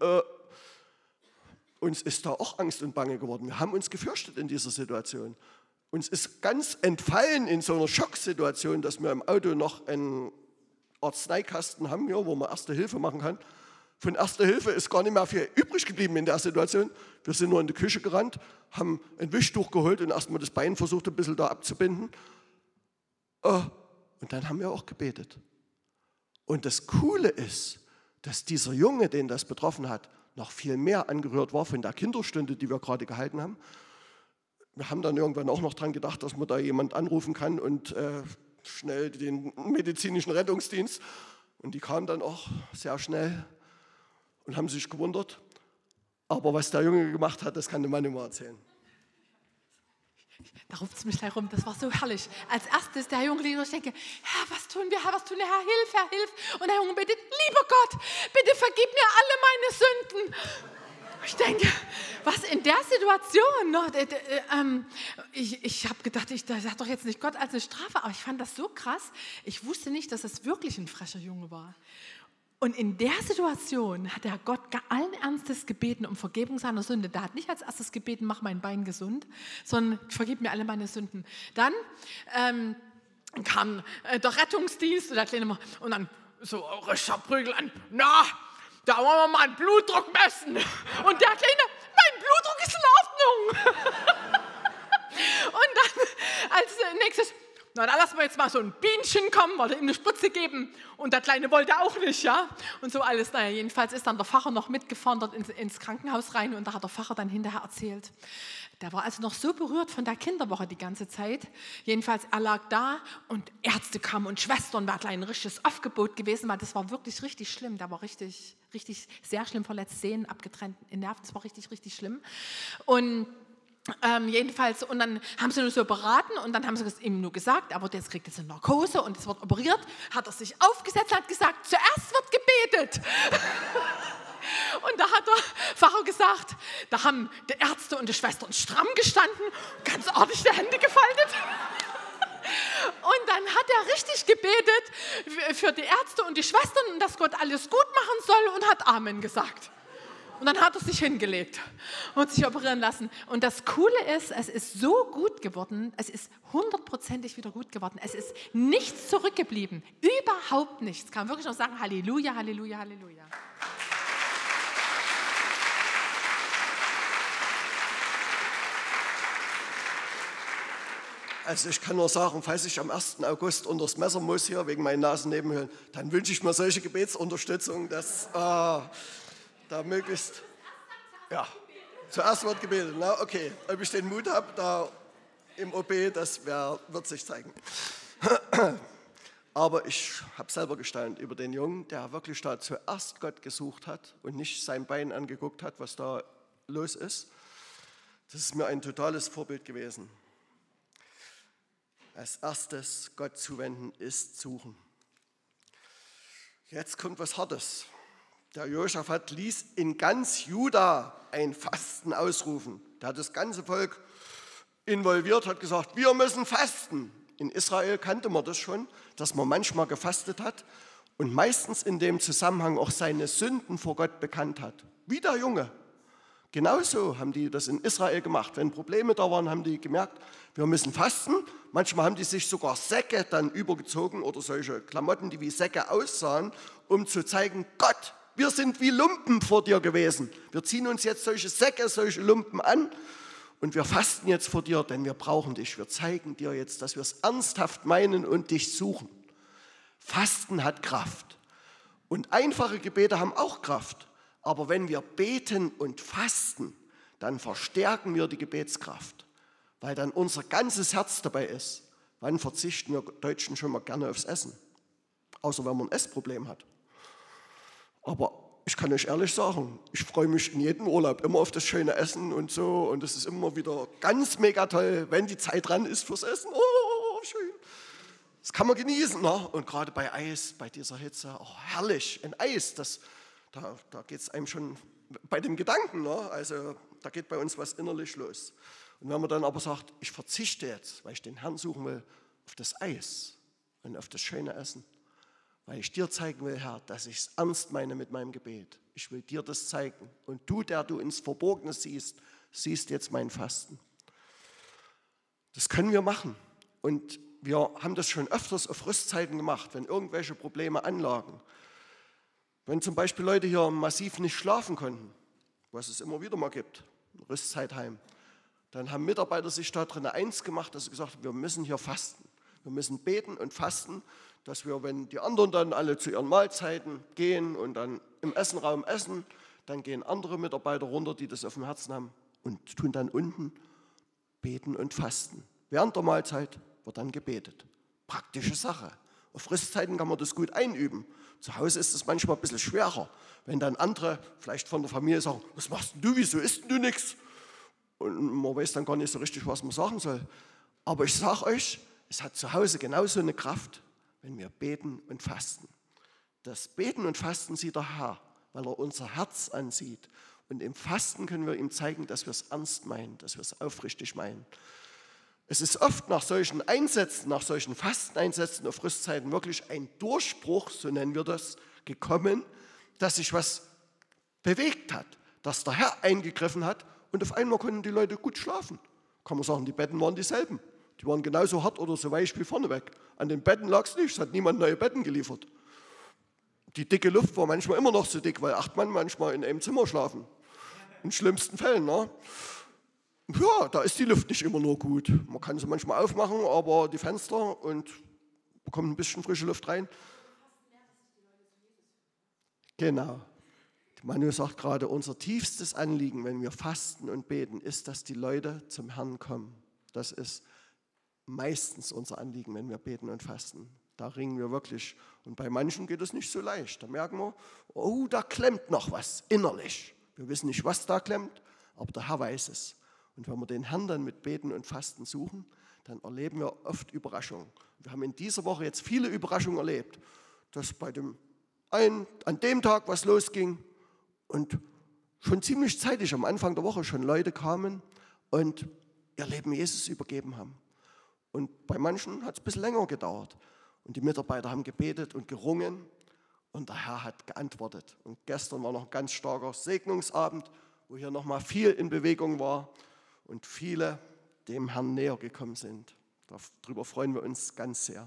uns ist da auch Angst und Bange geworden. Wir haben uns gefürchtet in dieser Situation. Uns ist ganz entfallen in so einer Schocksituation, dass wir im Auto noch einen Arzneikasten haben, wo man Erste Hilfe machen kann. Von Erster Hilfe ist gar nicht mehr viel übrig geblieben in der Situation. Wir sind nur in die Küche gerannt, haben ein Wischtuch geholt und erstmal das Bein versucht, ein bisschen da abzubinden. Und dann haben wir auch gebetet. Und das Coole ist, dass dieser Junge, den das betroffen hat, noch viel mehr angerührt war von der Kinderstunde, die wir gerade gehalten haben. Wir haben dann irgendwann auch noch dran gedacht, dass man da jemand anrufen kann und schnell den medizinischen Rettungsdienst. Und die kamen dann auch sehr schnell und haben sich gewundert. Aber was der Junge gemacht hat, das kann der Mann immer erzählen. Da ruft es mich gleich rum, das war so herrlich. Als erstes der Junge liegt und ich denke, Herr, was tun wir, Herr, was tun wir, Herr, hilf. Und der Junge betet, lieber Gott, bitte vergib mir alle meine Sünden. Ich denke, was in der Situation, ne, ich habe gedacht, das sagt doch jetzt nicht Gott als eine Strafe, aber ich fand das so krass. Ich wusste nicht, dass es wirklich ein frecher Junge war. Und in der Situation hat der Gott allen Ernstes gebeten um Vergebung seiner Sünde. Der hat nicht als erstes gebeten, mach mein Bein gesund, sondern vergib mir alle meine Sünden. Dann kam der Rettungsdienst und der Kleine und dann so Richard Prügel an, na, da wollen wir mal einen Blutdruck messen. Und der Kleine, mein Blutdruck ist in Ordnung. Und dann als nächstes, na, da lassen wir jetzt mal so ein Bienchen kommen oder ihm eine Spritze geben. Und der Kleine wollte auch nicht, ja. Und so alles. Naja, jedenfalls ist dann der Pfarrer noch mitgefahren dort ins Krankenhaus rein und da hat der Pfarrer dann hinterher erzählt. Der war also noch so berührt von der Kinderwoche die ganze Zeit. Jedenfalls, er lag da und Ärzte kamen und Schwestern, war gleich ein richtiges Aufgebot gewesen, weil das war wirklich richtig schlimm. Der war richtig sehr schlimm verletzt, Sehnen abgetrennt, in Nerven, das war richtig schlimm. Und jedenfalls, und dann haben sie nur so beraten und dann haben sie ihm nur gesagt, er kriegt jetzt eine Narkose und es wird operiert, hat er sich aufgesetzt und hat gesagt, zuerst wird gebetet. Und da hat der Pfarrer gesagt, da haben die Ärzte und die Schwestern stramm gestanden, ganz ordentlich die Hände gefaltet. Und dann hat er richtig gebetet für die Ärzte und die Schwestern und dass Gott alles gut machen soll und hat Amen gesagt. Und dann hat er sich hingelegt und sich operieren lassen. Und das Coole ist, es ist so gut geworden, es ist 100%ig wieder gut geworden. Es ist nichts zurückgeblieben, überhaupt nichts. Kann man wirklich noch sagen, Halleluja, Halleluja, Halleluja. Also ich kann nur sagen, falls ich am 1. August unters Messer muss hier wegen meinen Nasennebenhöhlen, dann wünsche ich mir solche Gebetsunterstützung, dass da möglichst, ja, zuerst wird gebetet. Na, okay, ob ich den Mut habe, da im OP, das wird sich zeigen. Aber ich habe selber gestaunt über den Jungen, der wirklich da zuerst Gott gesucht hat und nicht sein Bein angeguckt hat, was da los ist. Das ist mir ein totales Vorbild gewesen. Als erstes Gott zuwenden ist suchen. Jetzt kommt was Hartes. Der Josaphat ließ in ganz Juda ein Fasten ausrufen. Der hat das ganze Volk involviert, hat gesagt, wir müssen fasten. In Israel kannte man das schon, dass man manchmal gefastet hat und meistens in dem Zusammenhang auch seine Sünden vor Gott bekannt hat. Wie der Junge. Genauso haben die das in Israel gemacht. Wenn Probleme da waren, haben die gemerkt, wir müssen fasten. Manchmal haben die sich sogar Säcke dann übergezogen oder solche Klamotten, die wie Säcke aussahen, um zu zeigen, Gott, wir sind wie Lumpen vor dir gewesen. Wir ziehen uns jetzt solche Säcke, solche Lumpen an und wir fasten jetzt vor dir, denn wir brauchen dich. Wir zeigen dir jetzt, dass wir es ernsthaft meinen und dich suchen. Fasten hat Kraft und einfache Gebete haben auch Kraft. Aber wenn wir beten und fasten, dann verstärken wir die Gebetskraft, weil dann unser ganzes Herz dabei ist. Wann verzichten wir Deutschen schon mal gerne aufs Essen? Außer wenn man ein Essproblem hat. Aber ich kann euch ehrlich sagen, ich freue mich in jedem Urlaub immer auf das schöne Essen und so. Und es ist immer wieder ganz mega toll, wenn die Zeit dran ist fürs Essen. Oh, schön. Das kann man genießen. Ne? Und gerade bei Eis, bei dieser Hitze, oh, herrlich. Ein Eis, da geht es einem schon bei dem Gedanken. Ne? Also da geht bei uns was innerlich los. Und wenn man dann aber sagt, ich verzichte jetzt, weil ich den Herrn suchen will, auf das Eis und auf das schöne Essen, weil ich dir zeigen will, Herr, dass ich es ernst meine mit meinem Gebet. Ich will dir das zeigen. Und du, der du ins Verborgene siehst, siehst jetzt mein Fasten. Das können wir machen. Und wir haben das schon öfters auf Rüstzeiten gemacht, wenn irgendwelche Probleme anlagen. Wenn zum Beispiel Leute hier massiv nicht schlafen konnten, was es immer wieder mal gibt, Rüstzeitheim, dann haben Mitarbeiter sich da drin eins gemacht, dass sie gesagt haben, wir müssen hier fasten. Wir müssen beten und fasten, dass wir, wenn die anderen dann alle zu ihren Mahlzeiten gehen und dann im Essenraum essen, dann gehen andere Mitarbeiter runter, die das auf dem Herzen haben und tun dann unten beten und fasten. Während der Mahlzeit wird dann gebetet. Praktische Sache. Auf Rüstzeiten kann man das gut einüben. Zu Hause ist es manchmal ein bisschen schwerer, wenn dann andere vielleicht von der Familie sagen, was machst denn du, wieso isst denn du nichts? Und man weiß dann gar nicht so richtig, was man sagen soll. Aber ich sage euch, es hat zu Hause genauso eine Kraft, wenn wir beten und fasten. Das Beten und Fasten sieht der Herr, weil er unser Herz ansieht. Und im Fasten können wir ihm zeigen, dass wir es ernst meinen, dass wir es aufrichtig meinen. Es ist oft nach solchen Einsätzen, nach solchen Fasteneinsätzen auf Rüstzeiten wirklich ein Durchbruch, so nennen wir das, gekommen, dass sich was bewegt hat, dass der Herr eingegriffen hat und auf einmal konnten die Leute gut schlafen. Kann man sagen, die Betten waren dieselben. Die waren genauso hart oder so weich wie vorneweg. An den Betten lag es nicht, es hat niemand neue Betten geliefert. Die dicke Luft war manchmal immer noch so dick, weil 8 Mann manchmal in einem Zimmer schlafen. In schlimmsten Fällen. Ne? Ja, da ist die Luft nicht immer nur gut. Man kann sie manchmal aufmachen, aber die Fenster und bekommt ein bisschen frische Luft rein. Genau. Manu sagt gerade, unser tiefstes Anliegen, wenn wir fasten und beten, ist, dass die Leute zum Herrn kommen. Das ist meistens unser Anliegen, wenn wir beten und fasten. Da ringen wir wirklich. Und bei manchen geht es nicht so leicht. Da merken wir, oh, da klemmt noch was innerlich. Wir wissen nicht, was da klemmt, aber der Herr weiß es. Und wenn wir den Herrn dann mit Beten und Fasten suchen, dann erleben wir oft Überraschungen. Wir haben in dieser Woche jetzt viele Überraschungen erlebt, dass bei dem einen an dem Tag was losging und schon ziemlich zeitig am Anfang der Woche schon Leute kamen und ihr Leben Jesus übergeben haben. Und bei manchen hat es ein bisschen länger gedauert. Und die Mitarbeiter haben gebetet und gerungen und der Herr hat geantwortet. Und gestern war noch ein ganz starker Segnungsabend, wo hier nochmal viel in Bewegung war und viele dem Herrn näher gekommen sind. Darüber freuen wir uns ganz sehr.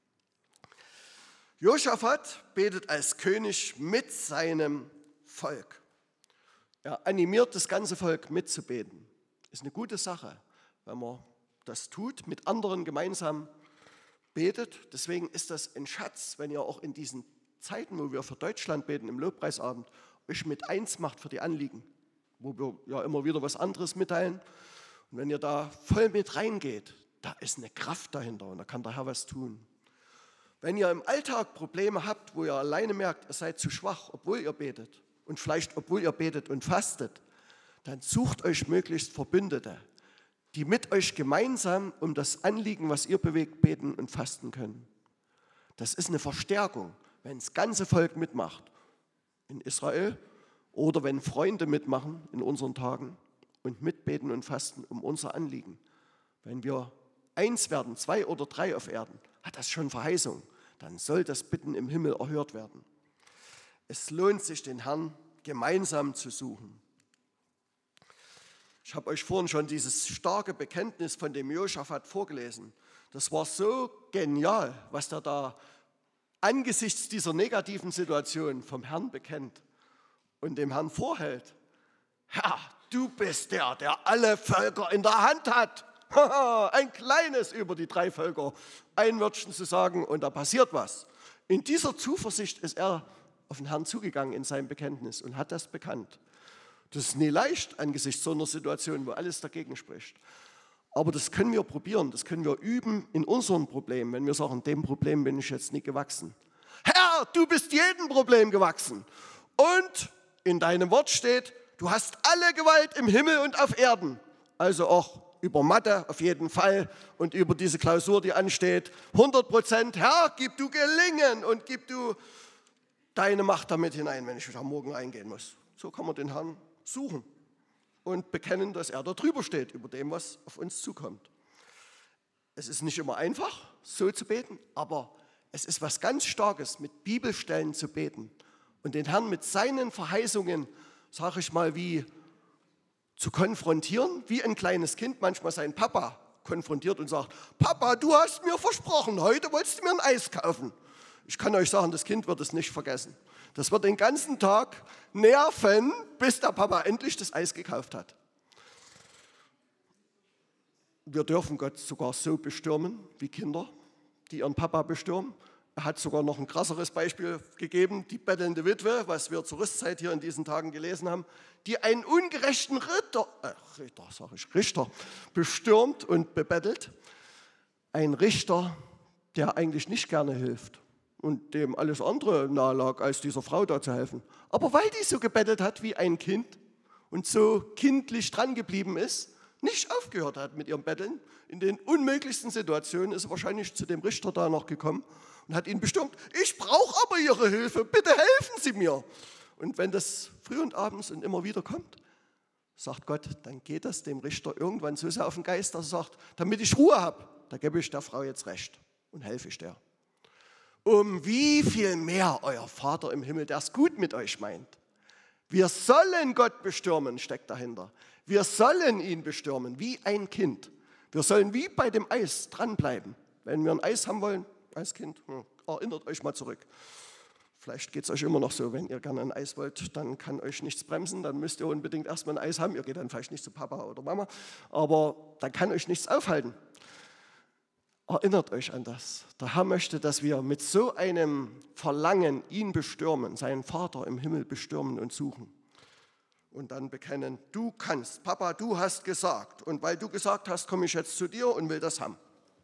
Josaphat betet als König mit seinem Volk. Er animiert das ganze Volk mitzubeten. Ist eine gute Sache, wenn man das tut, mit anderen gemeinsam betet. Deswegen ist das ein Schatz, wenn ihr auch in diesen Zeiten, wo wir für Deutschland beten, im Lobpreisabend, euch mit eins macht für die Anliegen, wo wir ja immer wieder was anderes mitteilen. Und wenn ihr da voll mit reingeht, da ist eine Kraft dahinter und da kann der Herr was tun. Wenn ihr im Alltag Probleme habt, wo ihr alleine merkt, ihr seid zu schwach, obwohl ihr betet und vielleicht obwohl ihr betet und fastet, dann sucht euch möglichst Verbündete, die mit euch gemeinsam um das Anliegen, was ihr bewegt, beten und fasten können. Das ist eine Verstärkung, wenn das ganze Volk mitmacht in Israel oder wenn Freunde mitmachen in unseren Tagen und mitbeten und fasten um unser Anliegen. Wenn wir eins werden, 2 oder 3 auf Erden, hat das schon Verheißung. Dann soll das Bitten im Himmel erhört werden. Es lohnt sich, den Herrn gemeinsam zu suchen. Ich habe euch vorhin schon dieses starke Bekenntnis von dem Josaphat vorgelesen. Das war so genial, was er da angesichts dieser negativen Situation vom Herrn bekennt und dem Herrn vorhält. Herr, du bist der alle Völker in der Hand hat. Ein kleines über die 3 Völker, ein Wörtchen zu sagen und da passiert was. In dieser Zuversicht ist er auf den Herrn zugegangen in seinem Bekenntnis und hat das bekannt. Das ist nie leicht angesichts so einer Situation, wo alles dagegen spricht. Aber das können wir probieren, das können wir üben in unseren Problemen, wenn wir sagen, dem Problem bin ich jetzt nicht gewachsen. Herr, du bist jedem Problem gewachsen. Und in deinem Wort steht, du hast alle Gewalt im Himmel und auf Erden. Also auch über Mathe auf jeden Fall und über diese Klausur, die ansteht. 100%, Herr, gib du Gelingen und gib du deine Macht damit hinein, wenn ich da morgen eingehen muss. So kann man den Herrn suchen und bekennen, dass er da drüber steht, über dem, was auf uns zukommt. Es ist nicht immer einfach, so zu beten, aber es ist was ganz Starkes, mit Bibelstellen zu beten und den Herrn mit seinen Verheißungen, sage ich mal, wie zu konfrontieren, wie ein kleines Kind manchmal seinen Papa konfrontiert und sagt, Papa, du hast mir versprochen, heute wolltest du mir ein Eis kaufen. Ich kann euch sagen, das Kind wird es nicht vergessen. Das wird den ganzen Tag nerven, bis der Papa endlich das Eis gekauft hat. Wir dürfen Gott sogar so bestürmen, wie Kinder, die ihren Papa bestürmen. Er hat sogar noch ein krasseres Beispiel gegeben, die bettelnde Witwe, was wir zur Rüstzeit hier in diesen Tagen gelesen haben, die einen ungerechten Richter bestürmt und bebettelt. Ein Richter, der eigentlich nicht gerne hilft. und dem alles andere nahe lag, als dieser Frau da zu helfen. Aber weil die so gebettelt hat wie ein Kind und so kindlich dran geblieben ist, nicht aufgehört hat mit ihrem Betteln, in den unmöglichsten Situationen ist er wahrscheinlich zu dem Richter da noch gekommen und hat ihn bestürmt, ich brauche aber Ihre Hilfe, bitte helfen Sie mir. Und wenn das früh und abends und immer wieder kommt, sagt Gott, dann geht das dem Richter irgendwann so sehr auf den Geist, dass er sagt, damit ich Ruhe habe, da gebe ich der Frau jetzt recht und helfe ich der. Um wie viel mehr euer Vater im Himmel, der es gut mit euch meint. Wir sollen Gott bestürmen, steckt dahinter. Wir sollen ihn bestürmen, wie ein Kind. Wir sollen wie bei dem Eis dranbleiben. Wenn wir ein Eis haben wollen, als Kind, erinnert euch mal zurück. Vielleicht geht es euch immer noch so, wenn ihr gerne ein Eis wollt, dann kann euch nichts bremsen, dann müsst ihr unbedingt erstmal ein Eis haben. Ihr geht dann vielleicht nicht zu Papa oder Mama, aber dann kann euch nichts aufhalten. Erinnert euch an das. Der Herr möchte, dass wir mit so einem Verlangen ihn bestürmen, seinen Vater im Himmel bestürmen und suchen. Und dann bekennen, du kannst, Papa, du hast gesagt. Und weil du gesagt hast, komme ich jetzt zu dir und will das haben.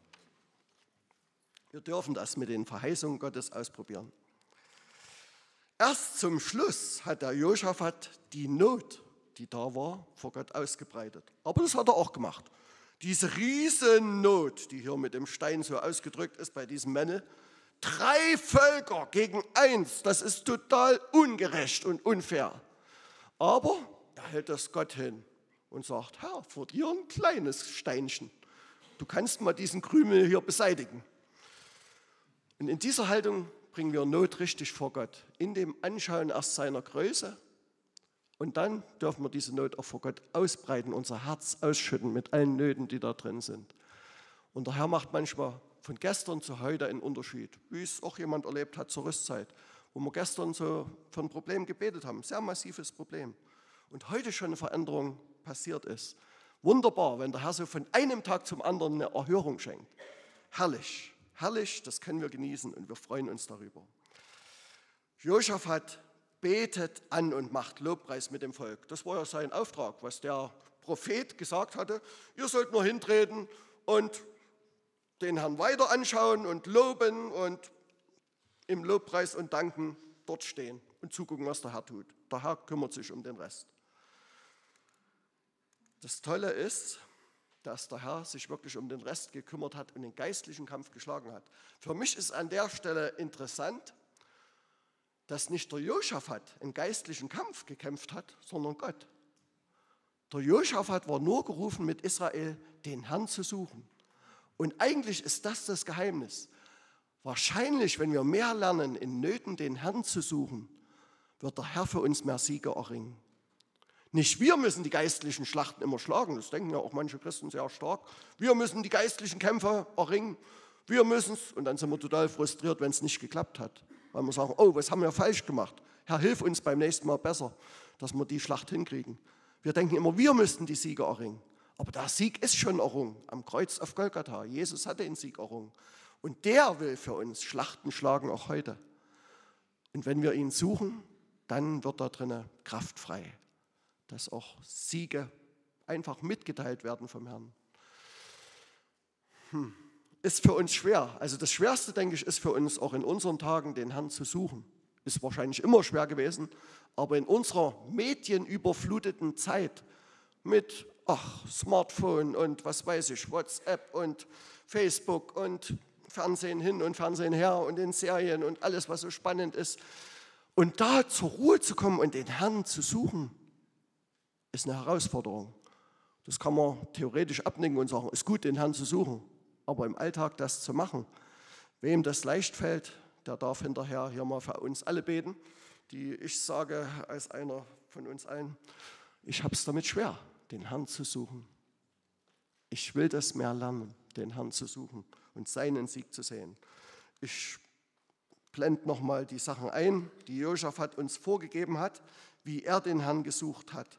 Wir dürfen das mit den Verheißungen Gottes ausprobieren. Erst zum Schluss hat der Josaphat die Not, die da war, vor Gott ausgebreitet. Aber das hat er auch gemacht. Diese Riesennot, die hier mit dem Stein so ausgedrückt ist bei diesem Männle, 3 Völker gegen 1, das ist total ungerecht und unfair. Aber er hält das Gott hin und sagt, Herr, vor dir ein kleines Steinchen. Du kannst mal diesen Krümel hier beseitigen. Und in dieser Haltung bringen wir Not richtig vor Gott. In dem Anschauen erst seiner Größe. Und dann dürfen wir diese Not auch vor Gott ausbreiten, unser Herz ausschütten mit allen Nöten, die da drin sind. Und der Herr macht manchmal von gestern zu heute einen Unterschied, wie es auch jemand erlebt hat zur Rüstzeit, wo wir gestern so für ein Problem gebetet haben, sehr massives Problem. Und heute schon eine Veränderung passiert ist. Wunderbar, wenn der Herr so von einem Tag zum anderen eine Erhörung schenkt. Herrlich, herrlich, das können wir genießen und wir freuen uns darüber. Josaphat betet an und macht Lobpreis mit dem Volk. Das war ja sein Auftrag, was der Prophet gesagt hatte. Ihr sollt nur hintreten und den Herrn weiter anschauen und loben und im Lobpreis und Danken dort stehen und zugucken, was der Herr tut. Der Herr kümmert sich um den Rest. Das Tolle ist, dass der Herr sich wirklich um den Rest gekümmert hat und den geistlichen Kampf geschlagen hat. Für mich ist an der Stelle interessant, dass nicht der Josaphat einen geistlichen Kampf gekämpft hat, sondern Gott. Der Josaphat war nur gerufen, mit Israel den Herrn zu suchen. Und eigentlich ist das Geheimnis. Wahrscheinlich, wenn wir mehr lernen, in Nöten den Herrn zu suchen, wird der Herr für uns mehr Siege erringen. Nicht wir müssen die geistlichen Schlachten immer schlagen, das denken ja auch manche Christen sehr stark. Wir müssen die geistlichen Kämpfe erringen, wir müssen es, und dann sind wir total frustriert, wenn es nicht geklappt hat. Weil wir sagen, oh, was haben wir falsch gemacht? Herr, hilf uns beim nächsten Mal besser, dass wir die Schlacht hinkriegen. Wir denken immer, wir müssten die Siege erringen. Aber der Sieg ist schon errungen, am Kreuz auf Golgatha. Jesus hatte den Sieg errungen. Und der will für uns Schlachten schlagen, auch heute. Und wenn wir ihn suchen, dann wird da drinnen Kraft frei, dass auch Siege einfach mitgeteilt werden vom Herrn. Ist für uns schwer. Also das Schwerste, denke ich, ist für uns auch in unseren Tagen, den Herrn zu suchen. Ist wahrscheinlich immer schwer gewesen, aber in unserer medienüberfluteten Zeit mit Smartphone und was weiß ich, WhatsApp und Facebook und Fernsehen hin und Fernsehen her und in Serien und alles, was so spannend ist. Und da zur Ruhe zu kommen und den Herrn zu suchen, ist eine Herausforderung. Das kann man theoretisch abnicken und sagen, ist gut, den Herrn zu suchen. Aber im Alltag das zu machen, wem das leicht fällt, der darf hinterher hier mal für uns alle beten, die ich sage als einer von uns allen, ich habe es damit schwer, den Herrn zu suchen. Ich will das mehr lernen, den Herrn zu suchen und seinen Sieg zu sehen. Ich blende nochmal die Sachen ein, die Josaphat uns vorgegeben hat, wie er den Herrn gesucht hat.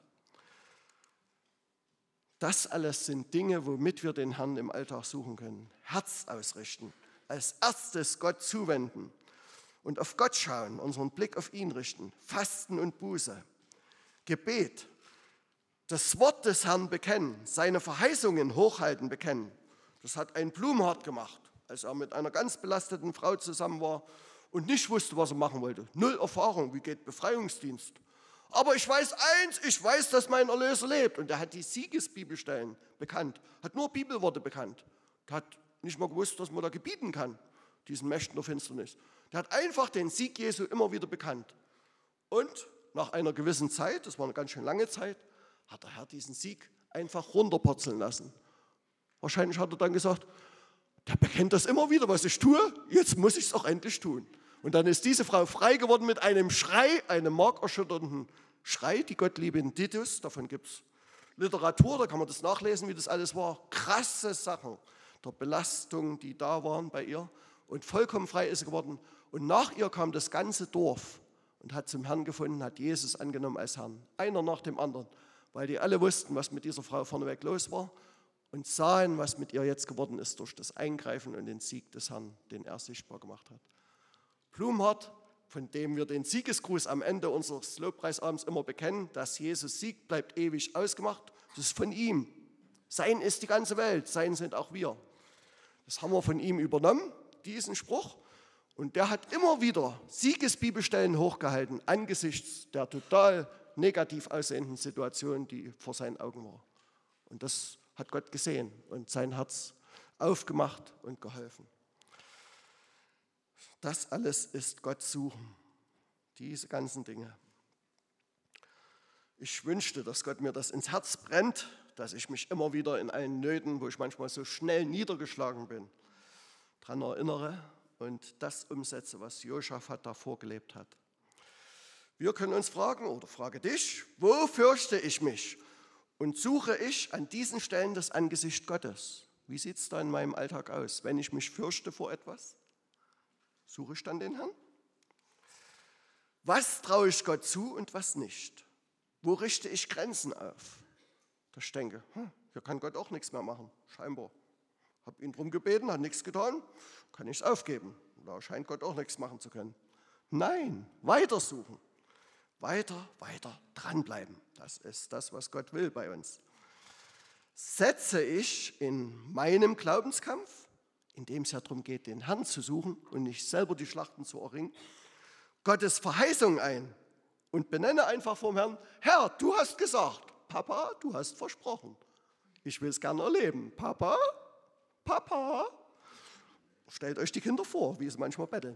Das alles sind Dinge, womit wir den Herrn im Alltag suchen können. Herz ausrichten, als erstes Gott zuwenden und auf Gott schauen, unseren Blick auf ihn richten, Fasten und Buße, Gebet, das Wort des Herrn bekennen, seine Verheißungen hochhalten, bekennen. Das hat ein Blumhardt gemacht, als er mit einer ganz belasteten Frau zusammen war und nicht wusste, was er machen wollte. 0 Erfahrung, wie geht Befreiungsdienst. Aber ich weiß eins, ich weiß, dass mein Erlöser lebt. Und er hat die Siegesbibelstellen bekannt, hat nur Bibelworte bekannt. Er hat nicht mal gewusst, dass man da gebieten kann, diesen Mächten der Finsternis. Der hat einfach den Sieg Jesu immer wieder bekannt. Und nach einer gewissen Zeit, das war eine ganz schön lange Zeit, hat der Herr diesen Sieg einfach runterpurzeln lassen. Wahrscheinlich hat er dann gesagt, der bekennt das immer wieder, was ich tue, jetzt muss ich es auch endlich tun. Und dann ist diese Frau frei geworden mit einem Schrei, einem markerschütternden Schrei, die Gottliebe in Titus, davon gibt es Literatur, da kann man das nachlesen, wie das alles war. Krasse Sachen der Belastung, die da waren bei ihr. Und vollkommen frei ist sie geworden. Und nach ihr kam das ganze Dorf und hat zum Herrn gefunden, hat Jesus angenommen als Herrn. Einer nach dem anderen, weil die alle wussten, was mit dieser Frau vorneweg los war und sahen, was mit ihr jetzt geworden ist durch das Eingreifen und den Sieg des Herrn, den er sichtbar gemacht hat. Blumhardt, von dem wir den Siegesgruß am Ende unseres Lobpreisabends immer bekennen, dass Jesus siegt, bleibt ewig ausgemacht, das ist von ihm. Sein ist die ganze Welt, sein sind auch wir. Das haben wir von ihm übernommen, diesen Spruch. Und der hat immer wieder Siegesbibelstellen hochgehalten angesichts der total negativ aussehenden Situation, die vor seinen Augen war. Und das hat Gott gesehen und sein Herz aufgemacht und geholfen. Das alles ist Gott suchen, diese ganzen Dinge. Ich wünschte, dass Gott mir das ins Herz brennt, dass ich mich immer wieder in allen Nöten, wo ich manchmal so schnell niedergeschlagen bin, daran erinnere und das umsetze, was Josaphat da vorgelebt hat. Wir können uns fragen, oder frage dich, wo fürchte ich mich und suche ich an diesen Stellen das Angesicht Gottes? Wie sieht es da in meinem Alltag aus? Wenn ich mich fürchte vor etwas, suche ich dann den Herrn? Was traue ich Gott zu und was nicht? Wo richte ich Grenzen auf? Dass ich denke, hier kann Gott auch nichts mehr machen, scheinbar. Habe ihn darum gebeten, hat nichts getan, kann ich es aufgeben. Da scheint Gott auch nichts machen zu können. Nein, weitersuchen. Weiter dranbleiben. Das ist das, was Gott will bei uns. Setze ich in meinem Glaubenskampf, in dem es ja darum geht, den Herrn zu suchen und nicht selber die Schlachten zu erringen, Gottes Verheißung ein und benenne einfach vor dem Herrn, Herr, du hast gesagt, Papa, du hast versprochen. Ich will es gerne erleben. Papa, Papa. Stellt euch die Kinder vor, wie es manchmal betteln.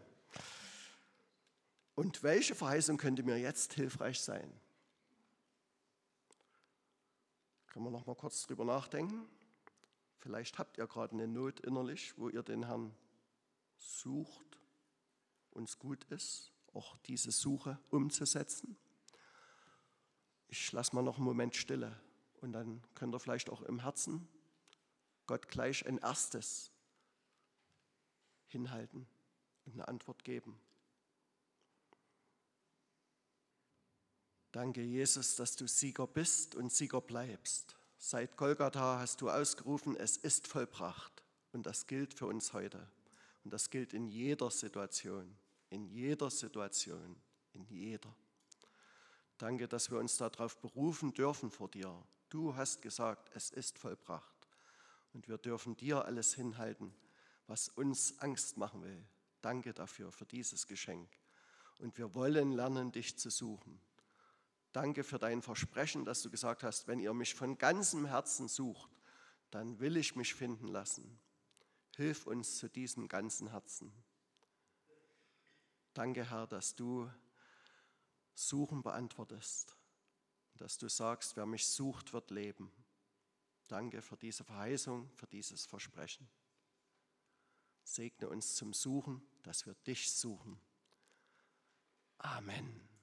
Und welche Verheißung könnte mir jetzt hilfreich sein? Können wir noch mal kurz drüber nachdenken? Vielleicht habt ihr gerade eine Not innerlich, wo ihr den Herrn sucht und es gut ist, auch diese Suche umzusetzen. Ich lasse mal noch einen Moment Stille und dann könnt ihr vielleicht auch im Herzen Gott gleich ein erstes hinhalten und eine Antwort geben. Danke, Jesus, dass du Sieger bist und Sieger bleibst. Seit Golgatha hast du ausgerufen, es ist vollbracht. Und das gilt für uns heute. Und das gilt in jeder Situation, in jeder Situation, in jeder. Danke, dass wir uns darauf berufen dürfen vor dir. Du hast gesagt, es ist vollbracht. Und wir dürfen dir alles hinhalten, was uns Angst machen will. Danke dafür, für dieses Geschenk. Und wir wollen lernen, dich zu suchen. Danke für dein Versprechen, dass du gesagt hast, wenn ihr mich von ganzem Herzen sucht, dann will ich mich finden lassen. Hilf uns zu diesem ganzen Herzen. Danke, Herr, dass du Suchen beantwortest, dass du sagst, wer mich sucht, wird leben. Danke für diese Verheißung, für dieses Versprechen. Segne uns zum Suchen, dass wir dich suchen. Amen.